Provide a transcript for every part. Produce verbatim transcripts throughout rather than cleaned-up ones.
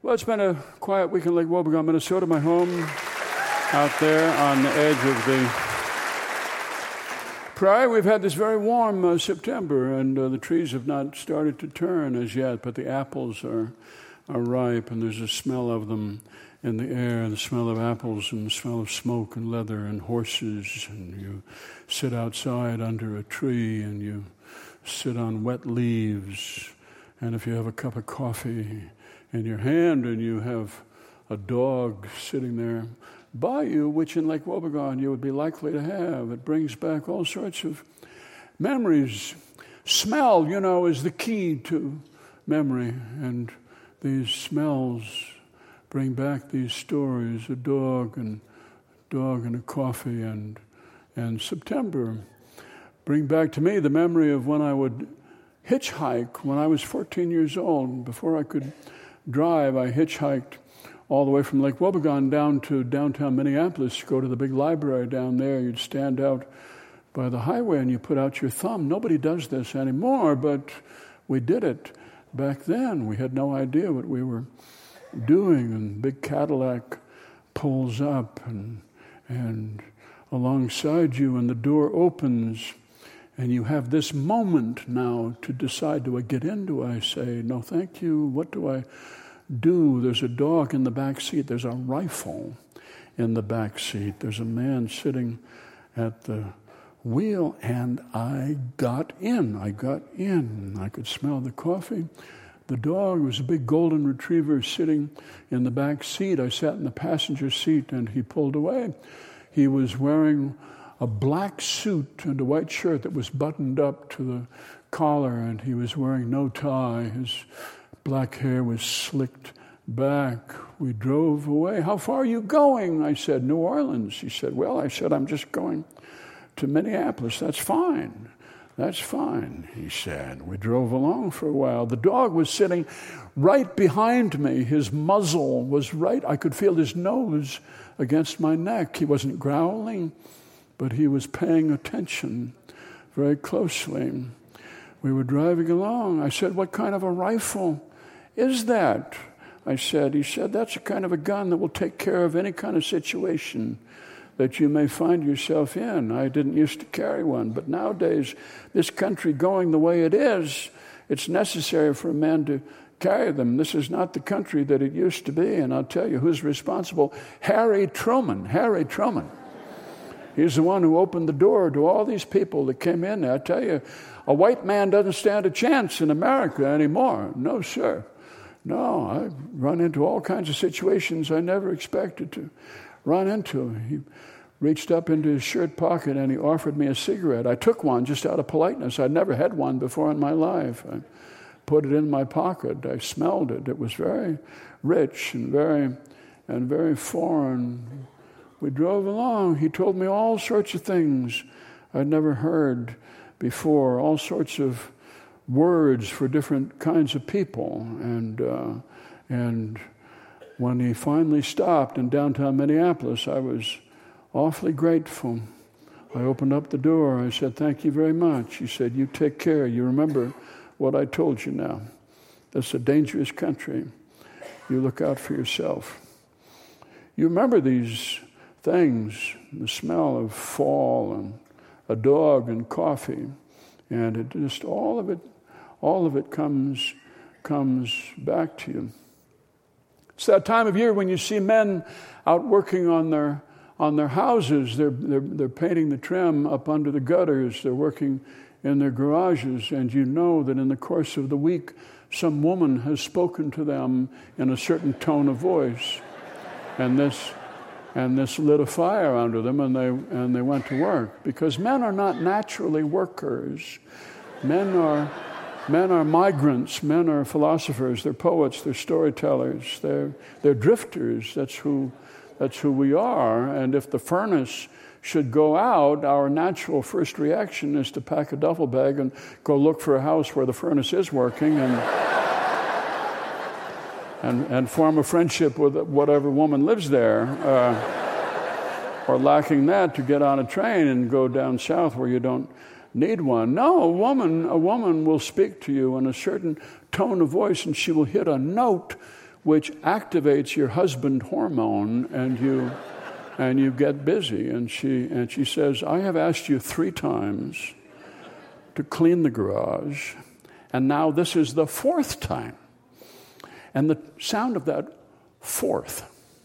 Well, it's been a quiet week in Lake Wobegon, Minnesota, my home out there on the edge of the prairie. We've had this very warm uh, September, and uh, the trees have not started to turn as yet, but the apples are are ripe, and there's a smell of them in the air, the smell of apples and the smell of smoke and leather and horses, and you sit outside under a tree and you sit on wet leaves, and if you have a cup of coffee in your hand and you have a dog sitting there by you, which in Lake Wobegon you would be likely to have, it brings back all sorts of memories. Smell, you know, is the key to memory, and these smells bring back these stories, a dog and dog and a coffee and and September. Bring back to me the memory of when I would hitchhike when I was fourteen years old. Before I could drive, I hitchhiked all the way from Lake Wobegon down to downtown Minneapolis, go to the big library down there. You'd stand out by the highway and you put out your thumb. Nobody does this anymore, but we did it back then. We had no idea what we were doing, and big Cadillac pulls up and and alongside you, and the door opens, and you have this moment now to decide, do I get in? Do I say, no, thank you? What do I do? There's a dog in the back seat. There's a rifle in the back seat. There's a man sitting at the wheel, and I got in. I got in. I could smell the coffee. The dog was a big golden retriever sitting in the back seat. I sat in the passenger seat, and he pulled away. He was wearing a black suit and a white shirt that was buttoned up to the collar, and he was wearing no tie. His black hair was slicked back. We drove away. How far are you going? I said, New Orleans. He said, well, I said, I'm just going to Minneapolis. That's fine. That's fine, he said. We drove along for a while. The dog was sitting right behind me. His muzzle was right. I could feel his nose against my neck. He wasn't growling, but he was paying attention very closely. We were driving along. I said, what kind of a rifle is that? I said, he said, that's a kind of a gun that will take care of any kind of situation that you may find yourself in. I didn't used to carry one, but nowadays, this country going the way it is, it's necessary for a man to carry them. This is not the country that it used to be, and I'll tell you who's responsible. Harry Truman. Harry Truman. He's the one who opened the door to all these people that came in there. I tell you, a white man doesn't stand a chance in America anymore. No, sir. No, I run into all kinds of situations I never expected to run into. He reached up into his shirt pocket and he offered me a cigarette. I took one just out of politeness. I'd never had one before in my life. I put it in my pocket. I smelled it. It was very rich and very and very foreign. We drove along. He told me all sorts of things I'd never heard before, all sorts of words for different kinds of people. And uh, and when he finally stopped in downtown Minneapolis, I was awfully grateful. I opened up the door. I said, thank you very much. He said, you take care. You remember what I told you now. That's a dangerous country. You look out for yourself. You remember these things, the smell of fall and a dog and coffee, and it just all of it, all of it comes comes back to you. It's that time of year when you see men out working on their on their houses. They're they're they're painting the trim up under the gutters. They're working in their garages, and you know that in the course of the week, some woman has spoken to them in a certain tone of voice, and this. And this lit a fire under them, and they and they went to work. Because men are not naturally workers. Men are men are migrants. Men are philosophers. They're poets. They're storytellers. They're they're drifters. That's who that's who we are. And if the furnace should go out, our natural first reaction is to pack a duffel bag and go look for a house where the furnace is working and. And, and form a friendship with whatever woman lives there, uh, or lacking that, to get on a train and go down south where you don't need one. No, a woman, a woman will speak to you in a certain tone of voice, and she will hit a note which activates your husband hormone, and you and you get busy. And she and she says, I have asked you three times to clean the garage, and now this is the fourth time. And the sound of that fourth,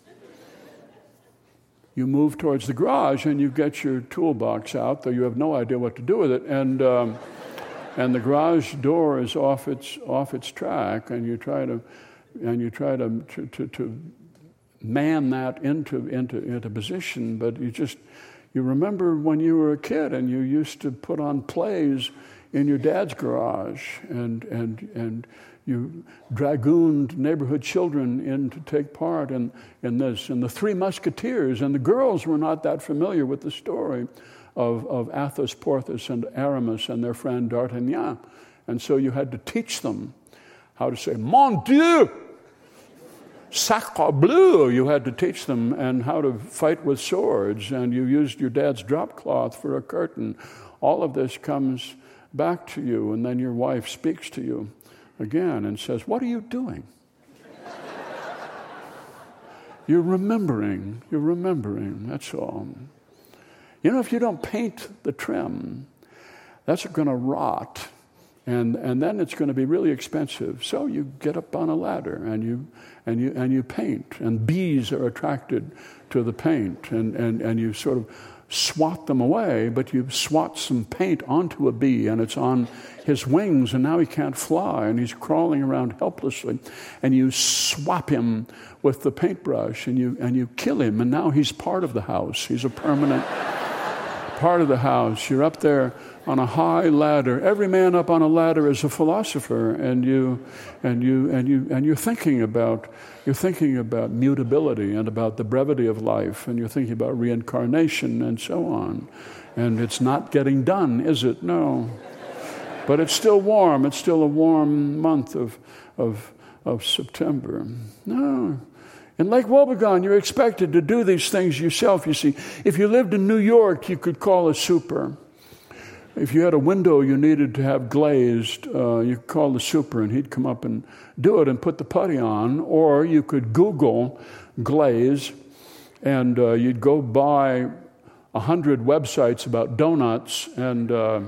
you move towards the garage and you get your toolbox out, though you have no idea what to do with it, and um, and the garage door is off its off its track, and you try to and you try to to, to, to man that into into into position, but you just you remember when you were a kid and you used to put on plays in your dad's garage, and and and you dragooned neighborhood children in to take part in, in this. And the Three Musketeers, and the girls were not that familiar with the story of, of Athos, Porthos, and Aramis and their friend D'Artagnan. And so you had to teach them how to say, Mon Dieu! Sacre bleu! You had to teach them, and how to fight with swords, and you used your dad's drop cloth for a curtain. All of this comes back to you, and then your wife speaks to you again and says, what are you doing? You're remembering, you're remembering, that's all. You know, if you don't paint the trim, that's going to rot, and and then it's going to be really expensive. So you get up on a ladder and you and you and you paint, and bees are attracted to the paint, and and, and you sort of swat them away, but you swat some paint onto a bee, and it's on his wings, and now he can't fly, and he's crawling around helplessly, and you swap him with the paintbrush, and you and you kill him, and now he's part of the house. He's a permanent part of the house. You're up there on a high ladder. Every man up on a ladder is a philosopher, and you and you and you and you're thinking about you're thinking about mutability and about the brevity of life, and you're thinking about reincarnation and so on. And it's not getting done, is it? No. But it's still warm. It's still a warm month of of of September. No. In Lake Wobegon, you're expected to do these things yourself, you see. If you lived in New York, you could call a super. If you had a window you needed to have glazed, uh, you could call the super, and he'd come up and do it and put the putty on. Or you could Google glaze, and uh, you'd go buy a hundred websites about donuts and uh,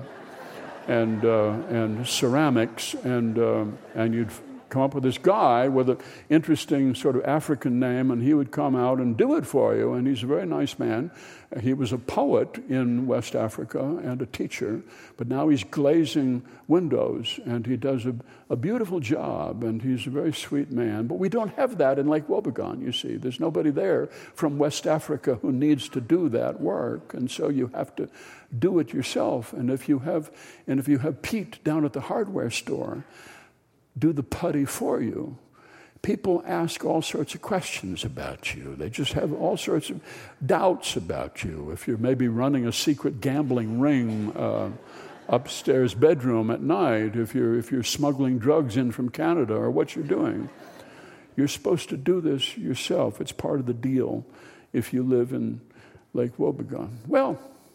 and uh, and ceramics, and uh, and you'd come up with this guy with an interesting sort of African name, and he would come out and do it for you. And he's a very nice man. He was a poet in West Africa and a teacher, but now he's glazing windows, and he does a, a beautiful job, and he's a very sweet man. But we don't have that in Lake Wobegon, you see. There's nobody there from West Africa who needs to do that work, and so you have to do it yourself. And if you have, and if you have Pete down at the hardware store do the putty for you, people ask all sorts of questions about you. They just have all sorts of doubts about you. If you're maybe running a secret gambling ring uh, upstairs bedroom at night, if you're if you're smuggling drugs in from Canada, or what you're doing, you're supposed to do this yourself. It's part of the deal if you live in Lake Wobegon. Well,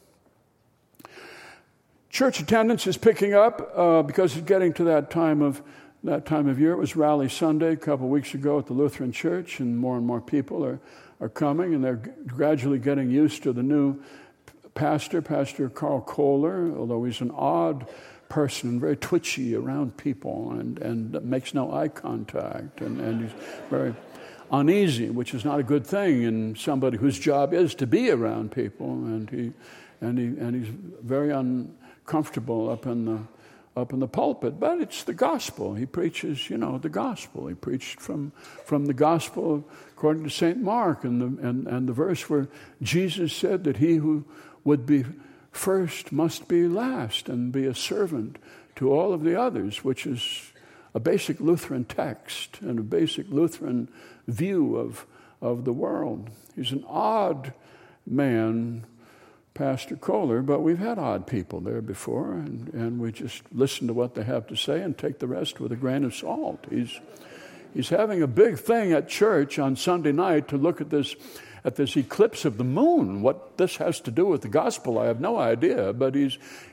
church attendance is picking up uh, because it's getting to that time of That time of year. It was Rally Sunday a couple of weeks ago at the Lutheran Church, and more and more people are, are coming, and they're gradually getting used to the new pastor, Pastor Carl Kohler, although he's an odd person, very twitchy around people, and, and makes no eye contact, and, and he's very uneasy, which is not a good thing in somebody whose job is to be around people, and he and he and he's very uncomfortable up in the up in the pulpit, but it's the gospel. He preaches, you know, the gospel. He preached from from the gospel according to Saint Mark, and the and, and the verse where Jesus said that he who would be first must be last and be a servant to all of the others, which is a basic Lutheran text and a basic Lutheran view of of the world. He's an odd man, Pastor Kohler, but we've had odd people there before, and, and we just listen to what they have to say and take the rest with a grain of salt. He's he's having a big thing at church on Sunday night to look at this at this eclipse of the moon. What this has to do with the gospel, I have no idea, but he's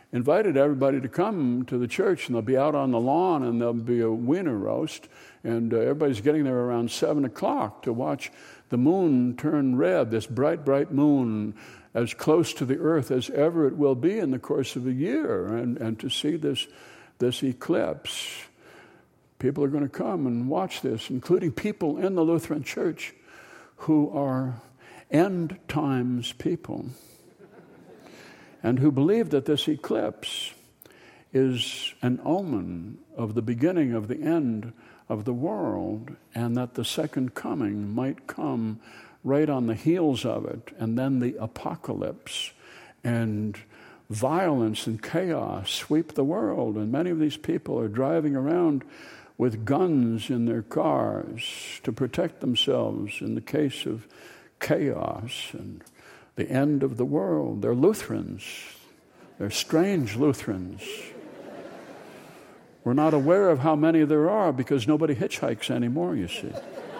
invited everybody to come to the church, and they'll be out on the lawn, and there'll be a wiener roast, and uh, everybody's getting there around seven o'clock to watch the moon turn red, this bright, bright moon, as close to the earth as ever it will be in the course of a year, and, and to see this, this eclipse. People are going to come and watch this, including people in the Lutheran Church who are end times people and who believe that this eclipse is an omen of the beginning of the end of the world, and that the second coming might come right on the heels of it, and then the apocalypse and violence and chaos sweep the world. And many of these people are driving around with guns in their cars to protect themselves in the case of chaos and the end of the world. They're Lutherans. They're strange Lutherans. We're not aware of how many there are because nobody hitchhikes anymore, you see.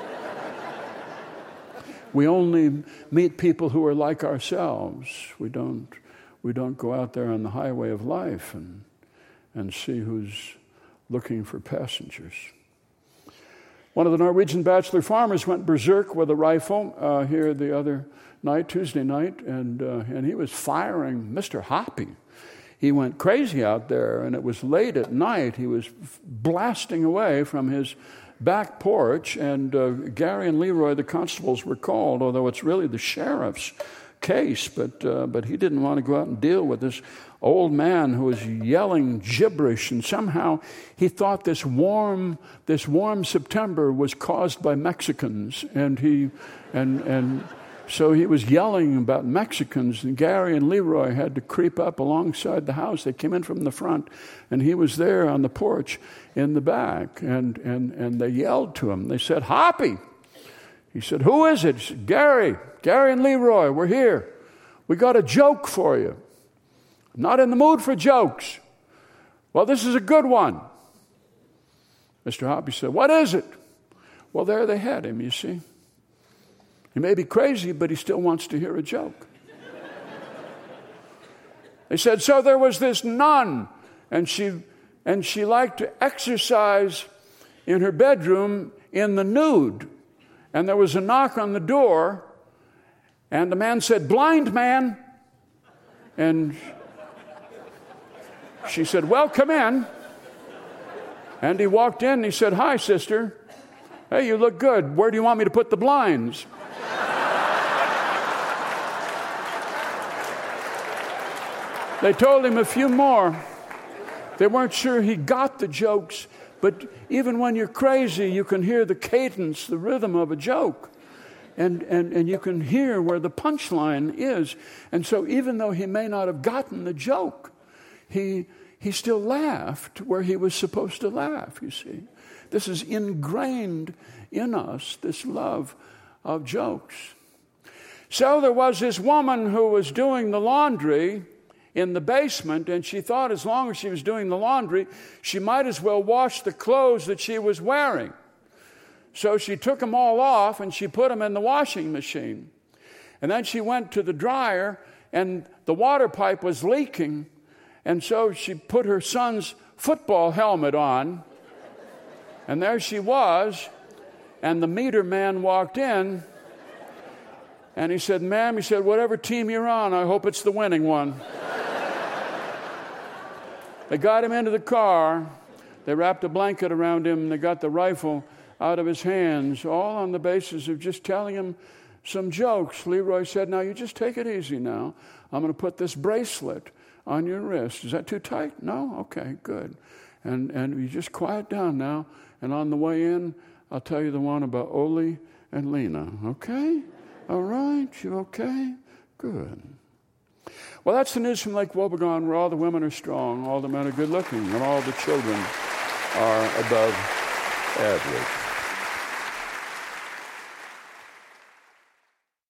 We only meet people who are like ourselves. We don't, we don't go out there on the highway of life and, and see who's looking for passengers. One of the Norwegian bachelor farmers went berserk with a rifle uh, here the other night, Tuesday night, and uh, and he was firing Mister Hoppy. He went crazy out there, and it was late at night. He was blasting away from his back porch, and uh, Gary and Leroy, the constables, were called, although it's really the sheriff's case, but uh, but he didn't want to go out and deal with this old man who was yelling gibberish, and somehow he thought this warm this warm September was caused by Mexicans, and he and and so he was yelling about Mexicans, and Gary and Leroy had to creep up alongside the house. They came in from the front, and he was there on the porch in the back, and and and they yelled to him. They said, "Hoppy!" He said, "Who is it?" He said, Gary, Gary and Leroy, we're here. We got a joke for you. I'm not in the mood for jokes. Well, this is a good one. Mister Hoppy said, "What is it?" Well, there they had him, you see. He may be crazy, but he still wants to hear a joke. They said, so there was this nun, and she and she liked to exercise in her bedroom in the nude. And there was a knock on the door, and the man said, "Blind man." And she said, "Well, come in." And he walked in, and he said, "Hi, sister. Hey, you look good. Where do you want me to put the blinds?" They told him a few more. They weren't sure he got the jokes, but even when you're crazy, you can hear the cadence, the rhythm of a joke. And, and, and you can hear where the punchline is. And so even though he may not have gotten the joke, he, he still laughed where he was supposed to laugh, you see. This is ingrained in us, this love of jokes. So there was this woman who was doing the laundry in the basement, and she thought as long as she was doing the laundry, she might as well wash the clothes that she was wearing. So she took them all off, and she put them in the washing machine. And then she went to the dryer, and the water pipe was leaking, and so she put her son's football helmet on, and there she was, and the meter man walked in, and he said, "Ma'am," he said, "whatever team you're on, I hope it's the winning one." They got him into the car. They wrapped a blanket around him. They got the rifle out of his hands, all on the basis of just telling him some jokes. Leroy said, "Now, you just take it easy now. I'm going to put this bracelet on your wrist. Is that too tight? No? Okay, good. And and you just quiet down now. And on the way in, I'll tell you the one about Oli and Lena. Okay? All right? You okay? Good." Well, that's the news from Lake Wobegon, where all the women are strong, all the men are good looking, and all the children are above average.